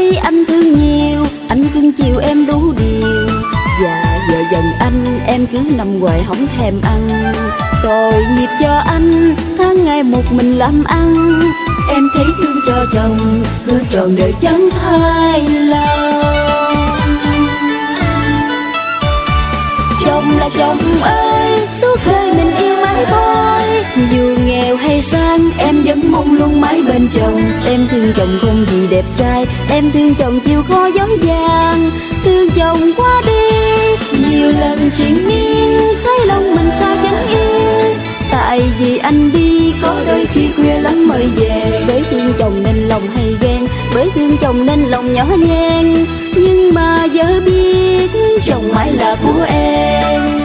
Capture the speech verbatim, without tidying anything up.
ơi anh thương nhiều, anh cưng chiều em đủ điều. Và giờ dần anh em cứ nằm hoài không thèm ăn. Tội nghiệp cho anh tháng ngày một mình làm ăn. Em thấy thương cho chồng hứa trọn đời chẳng thay lòng. Chồng là chồng ơi, suốt đời mình yêu mãi thôi. Dù nghèo hay sang em vẫn mong luôn mãi bên chồng. Em thương chồng không vì đẹp trai, em thương chồng chịu khó gió vàng. Thương chồng quá đi nhiều lần chuyện miên, thấy lòng mình sao chẳng yên. Tại vì anh đi có đôi khi khuya lắm mới về. Bởi thương chồng nên lòng hay ghen, bởi thương chồng nên lòng nhỏ nhen. Nhưng mà giờ biết chồng mãi là của em.